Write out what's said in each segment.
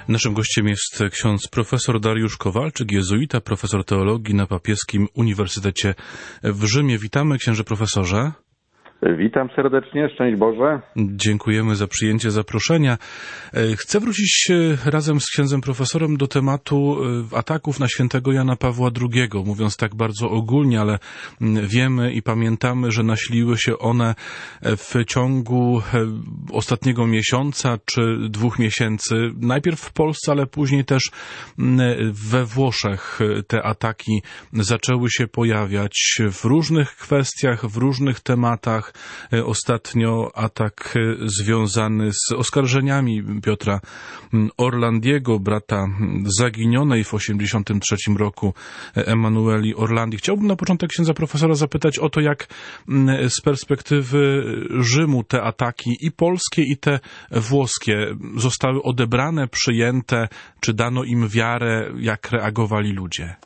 Naszym gościem jest ksiądz profesor Dariusz Kowalczyk, jezuita, profesor teologii na Papieskim Uniwersytecie w Rzymie. Witamy, księże profesorze. Witam serdecznie, szczęść Boże. Dziękujemy za przyjęcie zaproszenia. Chcę wrócić razem z księdzem profesorem do tematu ataków na świętego Jana Pawła II. Mówiąc tak bardzo ogólnie, ale wiemy i pamiętamy, że nasiliły się one w ciągu ostatniego miesiąca czy 2 miesięcy. Najpierw w Polsce, ale później też we Włoszech te ataki zaczęły się pojawiać w różnych kwestiach, w różnych tematach. Ostatnio atak związany z oskarżeniami Piotra Orlandiego, brata zaginionej w 1983 roku Emanueli Orlandi. Chciałbym na początek księdza profesora zapytać o to, jak z perspektywy Rzymu te ataki i polskie, i te włoskie zostały odebrane, przyjęte, czy dano im wiarę, jak reagowali ludzie?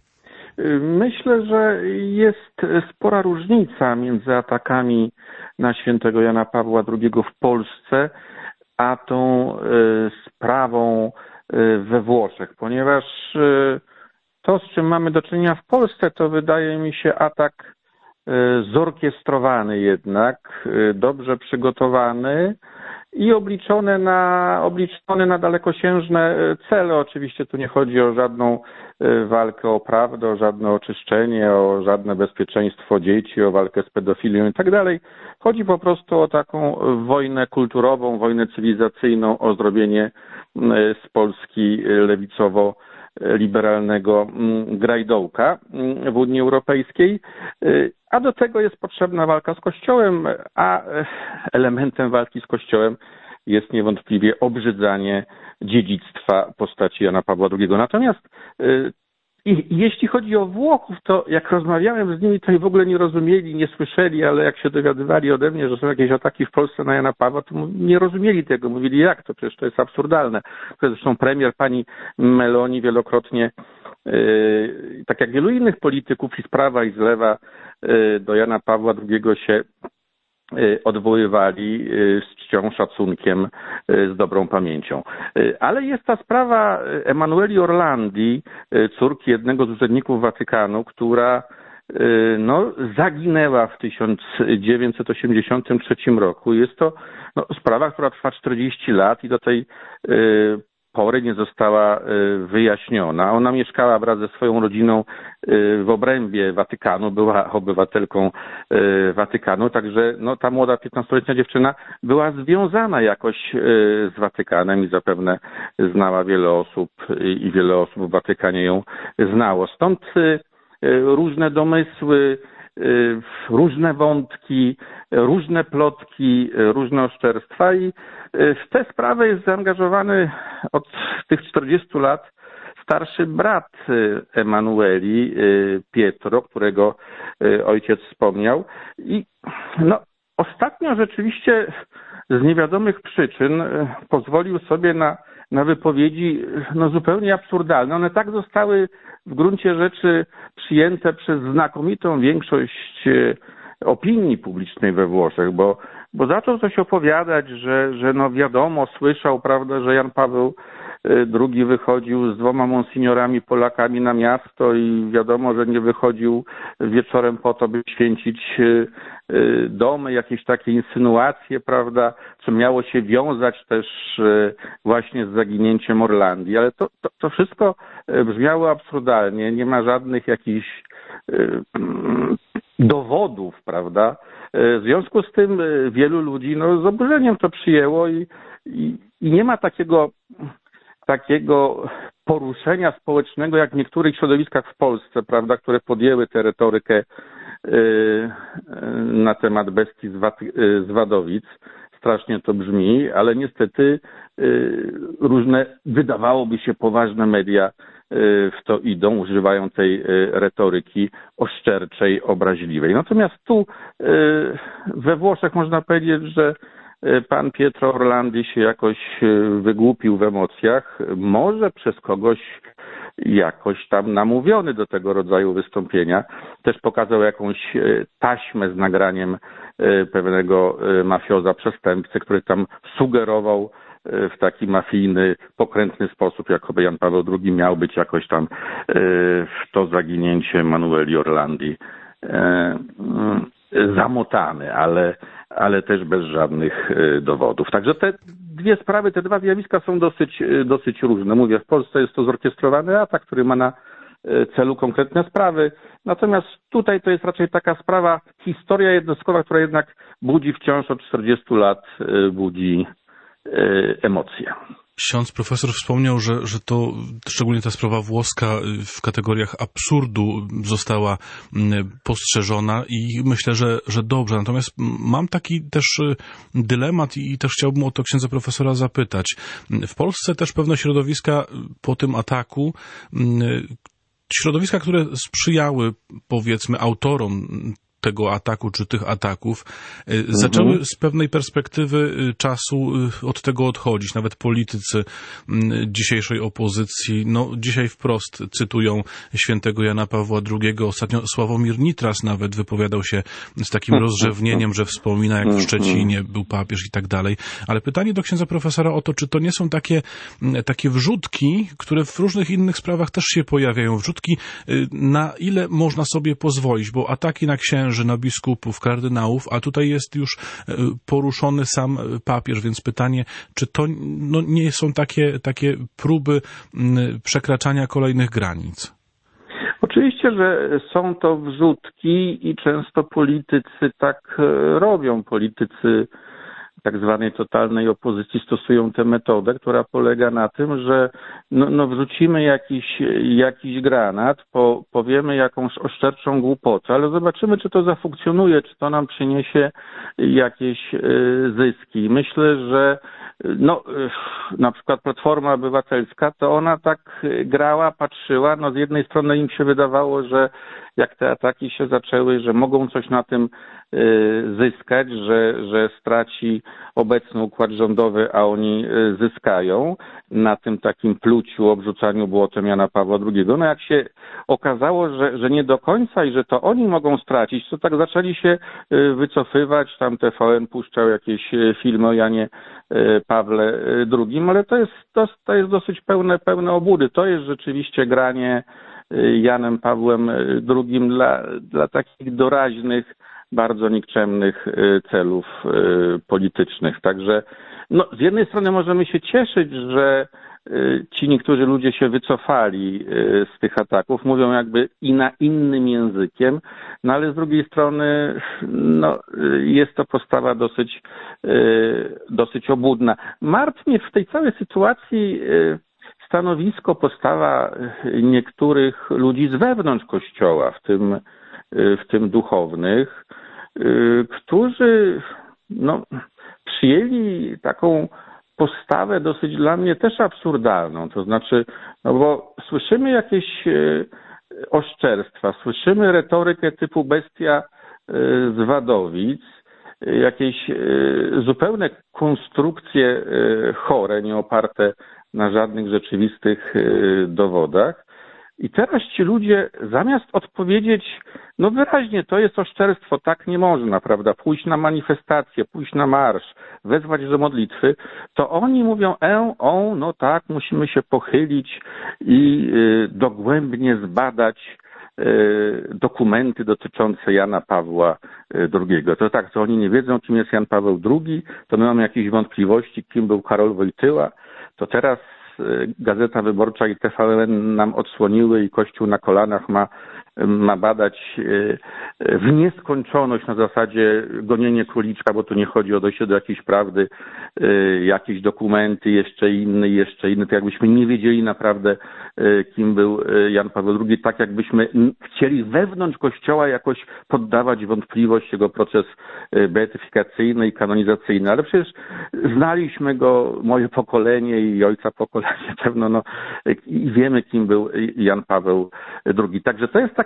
Myślę, że jest spora różnica między atakami na świętego Jana Pawła II w Polsce, a tą sprawą we Włoszech, ponieważ to, z czym mamy do czynienia w Polsce, to wydaje mi się atak zorkiestrowany jednak, dobrze przygotowany i obliczony na dalekosiężne cele. Oczywiście tu nie chodzi o żadną walkę o prawdę, o żadne oczyszczenie, o żadne bezpieczeństwo dzieci, o walkę z pedofilią i tak dalej. Chodzi po prostu o taką wojnę kulturową, wojnę cywilizacyjną, o zrobienie z Polski lewicowo-liberalnego grajdołka w Unii Europejskiej. A do tego jest potrzebna walka z Kościołem, a elementem walki z Kościołem jest niewątpliwie obrzydzanie dziedzictwa postaci Jana Pawła II. Natomiast jeśli chodzi o Włochów, to jak rozmawiałem z nimi, to w ogóle nie rozumieli, nie słyszeli, ale jak się dowiadywali ode mnie, że są jakieś ataki w Polsce na Jana Pawła, to nie rozumieli tego. Mówili, jak to? Przecież to jest absurdalne. Zresztą premier pani Meloni wielokrotnie, tak jak wielu innych polityków i z prawa i z lewa, do Jana Pawła II się odwoływali z czcią, szacunkiem, z dobrą pamięcią. Ale jest ta sprawa Emanueli Orlandi, córki jednego z urzędników Watykanu, która zaginęła w 1983 roku. Jest to sprawa, która trwa 40 lat i do tej pory nie została wyjaśniona. Ona mieszkała wraz ze swoją rodziną w obrębie Watykanu, była obywatelką Watykanu, także ta młoda 15-letnia dziewczyna była związana jakoś z Watykanem i zapewne znała wiele osób i wiele osób w Watykanie ją znało. Stąd różne domysły, różne wątki, różne plotki, różne oszczerstwa i w tę sprawę jest zaangażowany od tych 40 lat starszy brat Emanueli, Pietro, którego ojciec wspomniał. I ostatnio rzeczywiście z niewiadomych przyczyn pozwolił sobie na wypowiedzi zupełnie absurdalne. One tak zostały w gruncie rzeczy przyjęte przez znakomitą większość opinii publicznej we Włoszech, bo zaczął coś opowiadać, że wiadomo, słyszał, prawda, że Jan Paweł II wychodził z 2 monsignorami Polakami na miasto i wiadomo, że nie wychodził wieczorem po to, by święcić domy, jakieś takie insynuacje, prawda, co miało się wiązać też właśnie z zaginięciem Orlandii, ale to wszystko brzmiało absurdalnie, nie ma żadnych jakichś dowodów, prawda. W związku z tym wielu ludzi z oburzeniem to przyjęło i nie ma takiego poruszenia społecznego jak w niektórych środowiskach w Polsce, prawda, które podjęły tę retorykę na temat bestii z Wadowic. Strasznie to brzmi, ale niestety różne, wydawałoby się, poważne media w to idą, używają tej retoryki oszczerczej, obraźliwej. Natomiast tu we Włoszech można powiedzieć, że pan Pietro Orlandi się jakoś wygłupił w emocjach, może przez kogoś jakoś tam namówiony do tego rodzaju wystąpienia. Też pokazał jakąś taśmę z nagraniem pewnego mafioza, przestępcy, który tam sugerował w taki mafijny, pokrętny sposób, jakoby Jan Paweł II miał być jakoś tam w to zaginięcie Manueli Orlandi zamotany, ale też bez żadnych dowodów. Także te dwie sprawy, te dwa zjawiska są dosyć różne. Mówię, w Polsce jest to zorchestrowany atak, który ma na celu konkretne sprawy. Natomiast tutaj to jest raczej taka sprawa, historia jednostkowa, która jednak budzi wciąż od 40 lat, budzi emocje. Ksiądz profesor wspomniał, że to szczególnie ta sprawa włoska w kategoriach absurdu została postrzeżona i myślę, że dobrze. Natomiast mam taki też dylemat i też chciałbym o to księdza profesora zapytać. W Polsce też pewne środowiska po tym ataku, środowiska, które sprzyjały, powiedzmy, autorom tego ataku czy tych ataków, zaczęły z pewnej perspektywy czasu od tego odchodzić. Nawet politycy dzisiejszej opozycji, dzisiaj wprost cytują świętego Jana Pawła II. Ostatnio Sławomir Nitras nawet wypowiadał się z takim rozrzewnieniem, że wspomina, jak w Szczecinie był papież i tak dalej. Ale pytanie do księdza profesora o to, czy to nie są takie wrzutki, które w różnych innych sprawach też się pojawiają. Wrzutki, na ile można sobie pozwolić, bo ataki na księży, na biskupów, kardynałów, a tutaj jest już poruszony sam papież, więc pytanie, czy to nie są takie próby przekraczania kolejnych granic? Oczywiście, że są to wrzutki i często politycy tak robią. Politycy tak zwanej totalnej opozycji stosują tę metodę, która polega na tym, że wrzucimy jakiś granat, powiemy jakąś oszczerczą głupotę, ale zobaczymy, czy to zafunkcjonuje, czy to nam przyniesie jakieś zyski. Myślę, że na przykład Platforma Obywatelska, to ona tak grała, patrzyła, z jednej strony im się wydawało, że jak te ataki się zaczęły, że mogą coś na tym zyskać, że straci obecny układ rządowy, a oni zyskają na tym takim pluciu, obrzucaniu błotem Jana Pawła II. Jak się okazało, że nie do końca i że to oni mogą stracić, to tak zaczęli się wycofywać, tam TVN puszczał jakieś filmy o Janie Pawle II, ale to jest dosyć pełne obłudy. To jest rzeczywiście granie Janem Pawłem II dla takich doraźnych, bardzo nikczemnych celów politycznych. Także z jednej strony możemy się cieszyć, że ci niektórzy ludzie się wycofali z tych ataków, mówią jakby innym językiem, ale z drugiej strony jest to postawa dosyć obłudna. Martwi mnie w tej całej sytuacji stanowisko, postawa niektórych ludzi z wewnątrz Kościoła, w tym duchownych, którzy przyjęli taką postawę dosyć dla mnie też absurdalną. To znaczy, bo słyszymy jakieś oszczerstwa, słyszymy retorykę typu bestia z Wadowic, jakieś zupełne konstrukcje chore, nie oparte na żadnych rzeczywistych dowodach. I teraz ci ludzie, zamiast odpowiedzieć, wyraźnie, to jest oszczerstwo, tak nie można, prawda, pójść na manifestację, pójść na marsz, wezwać do modlitwy, to oni mówią, tak, musimy się pochylić i dogłębnie zbadać dokumenty dotyczące Jana Pawła II. To tak, to oni nie wiedzą, kim jest Jan Paweł II, to my mamy jakieś wątpliwości, kim był Karol Wojtyła, to teraz Gazeta Wyborcza i TVN nam odsłoniły i Kościół na kolanach ma badać w nieskończoność na zasadzie gonienie króliczka, bo tu nie chodzi o dojście do jakiejś prawdy, jakieś dokumenty, jeszcze inny, to jakbyśmy nie wiedzieli naprawdę, kim był Jan Paweł II, tak jakbyśmy chcieli wewnątrz Kościoła jakoś poddawać wątpliwość jego proces beatyfikacyjny i kanonizacyjny, ale przecież znaliśmy go, moje pokolenie i ojca pokolenie pewno, i wiemy, kim był Jan Paweł II. Także to jest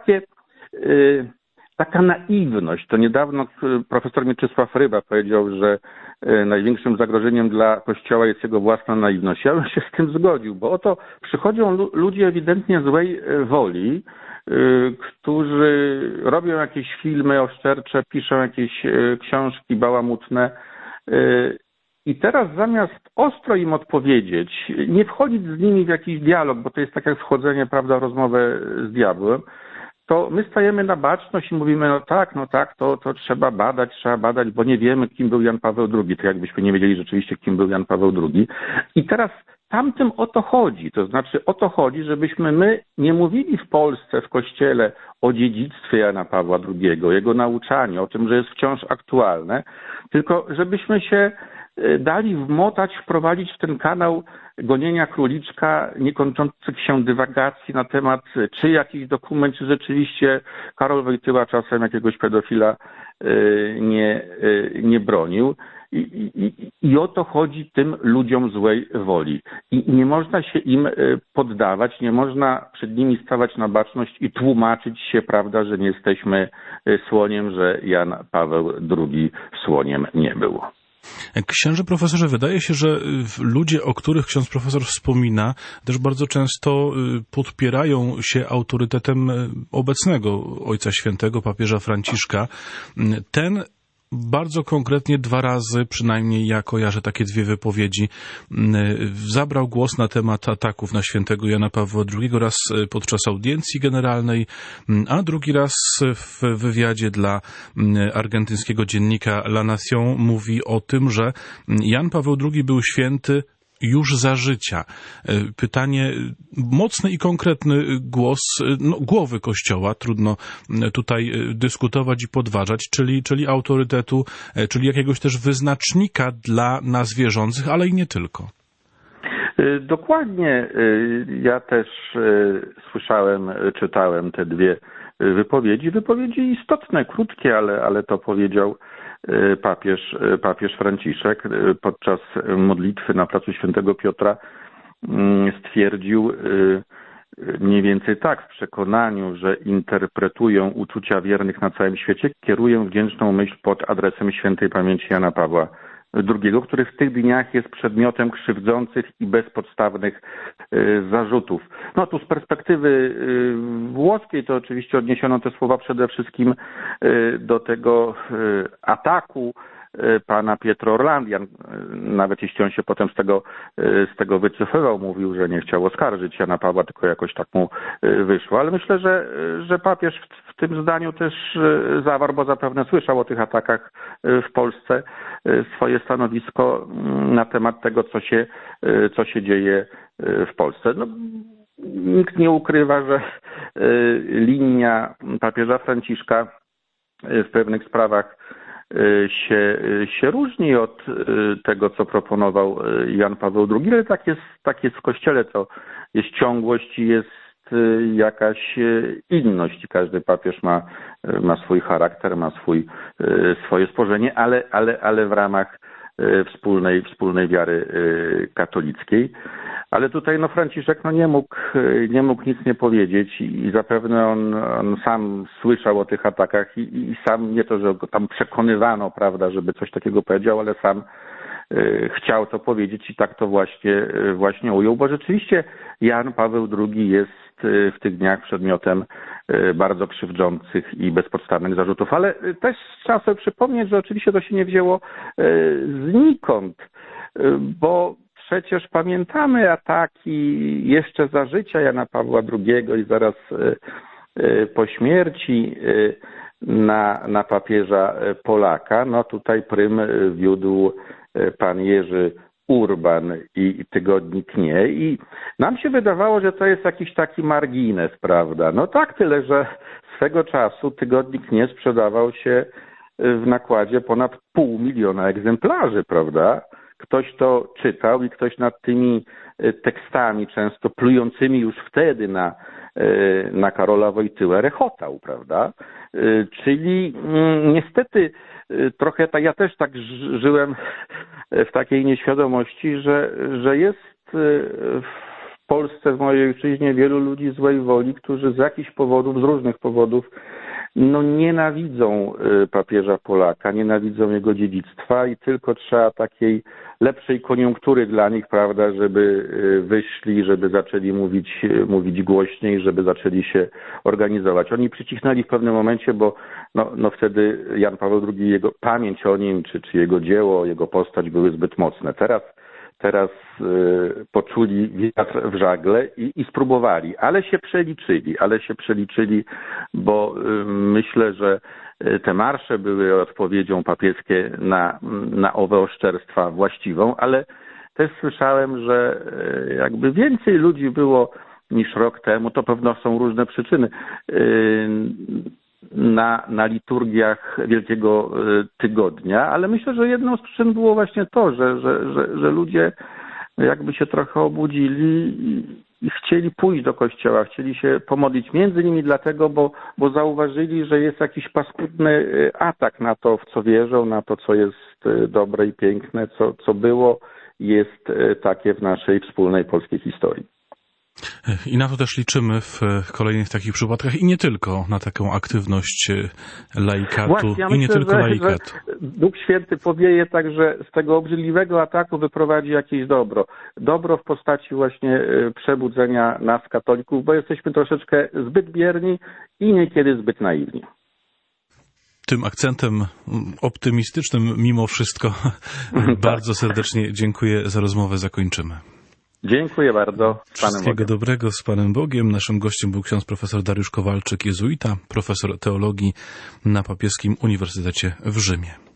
taka naiwność. To niedawno profesor Mieczysław Ryba powiedział, że największym zagrożeniem dla Kościoła jest jego własna naiwność. Ja bym się z tym zgodził, bo oto przychodzą ludzie ewidentnie złej woli, którzy robią jakieś filmy oszczercze, piszą jakieś książki bałamutne I teraz zamiast ostro im odpowiedzieć, nie wchodzić z nimi w jakiś dialog, bo to jest tak jak wchodzenie, prawda, w rozmowę z diabłem, to my stajemy na baczność i mówimy, no tak, to trzeba badać, bo nie wiemy, kim był Jan Paweł II, tak jakbyśmy nie wiedzieli rzeczywiście, kim był Jan Paweł II. I teraz tamtym o to chodzi, to znaczy o to chodzi, żebyśmy my nie mówili w Polsce, w Kościele o dziedzictwie Jana Pawła II, jego nauczaniu, o tym, że jest wciąż aktualne, tylko żebyśmy się dali wprowadzić w ten kanał gonienia króliczka, niekończących się dywagacji na temat, czy jakiś dokument, czy rzeczywiście Karol Wojtyła czasem jakiegoś pedofila nie bronił. I o to chodzi tym ludziom złej woli. I nie można się im poddawać, nie można przed nimi stawać na baczność i tłumaczyć się, prawda, że nie jesteśmy słoniem, że Jan Paweł II słoniem nie był. Księże profesorze, wydaje się, że ludzie, o których ksiądz profesor wspomina, też bardzo często podpierają się autorytetem obecnego Ojca Świętego, papieża Franciszka. Ten bardzo konkretnie 2 razy, przynajmniej ja kojarzę takie 2 wypowiedzi, zabrał głos na temat ataków na świętego Jana Pawła II, raz podczas audiencji generalnej, a drugi raz w wywiadzie dla argentyńskiego dziennika La Nación mówi o tym, że Jan Paweł II był święty już za życia. Pytanie, mocny i konkretny głos głowy Kościoła, trudno tutaj dyskutować i podważać, czyli autorytetu, czyli jakiegoś też wyznacznika dla nas wierzących, ale i nie tylko. Dokładnie. Ja też słyszałem, czytałem te 2 wypowiedzi istotne, krótkie, ale to powiedział papież Franciszek podczas modlitwy na placu Świętego Piotra. Stwierdził mniej więcej tak, w przekonaniu, że interpretują uczucia wiernych na całym świecie, kieruję wdzięczną myśl pod adresem świętej pamięci Jana Pawła II, który w tych dniach jest przedmiotem krzywdzących i bezpodstawnych zarzutów. No tu z perspektywy włoskiej to oczywiście odniesiono te słowa przede wszystkim do tego ataku pana Pietro Orlandian, nawet jeśli on się potem z tego wycofywał, mówił, że nie chciał oskarżyć Jana Pawła, tylko jakoś tak mu wyszło. Ale myślę, że papież w tym zdaniu też zawarł, bo zapewne słyszał o tych atakach w Polsce, swoje stanowisko na temat tego, co się dzieje w Polsce. No, nikt nie ukrywa, że linia papieża Franciszka w pewnych sprawach się różni od tego, co proponował Jan Paweł II, ale tak jest w Kościele, to jest ciągłość i jest jakaś inność. Każdy papież ma swój charakter, ma swoje spojrzenie, ale w ramach wspólnej wiary katolickiej. Ale tutaj Franciszek nie mógł nic nie powiedzieć i zapewne on sam słyszał o tych atakach i sam nie to, że go tam przekonywano, prawda, żeby coś takiego powiedział, ale sam chciał to powiedzieć i tak to właśnie ujął, bo rzeczywiście Jan Paweł II jest w tych dniach przedmiotem bardzo krzywdzących i bezpodstawnych zarzutów, ale też trzeba sobie przypomnieć, że oczywiście to się nie wzięło znikąd, bo przecież pamiętamy ataki jeszcze za życia Jana Pawła II i zaraz po śmierci na papieża Polaka. No tutaj prym wiódł pan Jerzy Urban i tygodnik Nie. I nam się wydawało, że to jest jakiś taki margines, prawda? No tak, tyle, że swego czasu tygodnik Nie sprzedawał się w nakładzie ponad 500 000 egzemplarzy, prawda? Ktoś to czytał i ktoś nad tymi tekstami, często plującymi już wtedy na Karola Wojtyłę, rechotał, prawda? Czyli niestety trochę tak, ja też tak żyłem w takiej nieświadomości, że jest w Polsce, w mojej ojczyźnie, wielu ludzi złej woli, którzy z jakichś powodów, z różnych powodów nienawidzą papieża Polaka, nienawidzą jego dziedzictwa i tylko trzeba takiej lepszej koniunktury dla nich, prawda, żeby wyszli, żeby zaczęli mówić głośniej, żeby zaczęli się organizować. Oni przycisnęli w pewnym momencie, bo wtedy Jan Paweł II, jego pamięć o nim, czy jego dzieło, jego postać były zbyt mocne. Teraz poczuli wiatr w żagle i spróbowali, ale się przeliczyli, bo myślę, że te marsze były odpowiedzią papieskie na owe oszczerstwa właściwą, ale też słyszałem, że jakby więcej ludzi było niż rok temu, to pewno są różne przyczyny, na liturgiach Wielkiego Tygodnia, ale myślę, że jedną z przyczyn było właśnie to, że ludzie jakby się trochę obudzili i chcieli pójść do kościoła, chcieli się pomodlić. Między innymi dlatego, bo zauważyli, że jest jakiś paskudny atak na to, w co wierzą, na to, co jest dobre i piękne, co było i jest takie w naszej wspólnej polskiej historii. I na to też liczymy w kolejnych takich przypadkach i nie tylko na taką aktywność laikatu. Właśnie, ja myślę, tylko laikatu. Duch Święty powieje tak, że z tego obrzydliwego ataku wyprowadzi jakieś dobro. Dobro w postaci właśnie przebudzenia nas, katolików, bo jesteśmy troszeczkę zbyt bierni i niekiedy zbyt naiwni. Tym akcentem optymistycznym mimo wszystko bardzo serdecznie dziękuję za rozmowę. Zakończymy. Dziękuję bardzo. Wszystkiego dobrego, z Panem Bogiem. Naszym gościem był ksiądz profesor Dariusz Kowalczyk, jezuita, profesor teologii na Papieskim Uniwersytecie w Rzymie.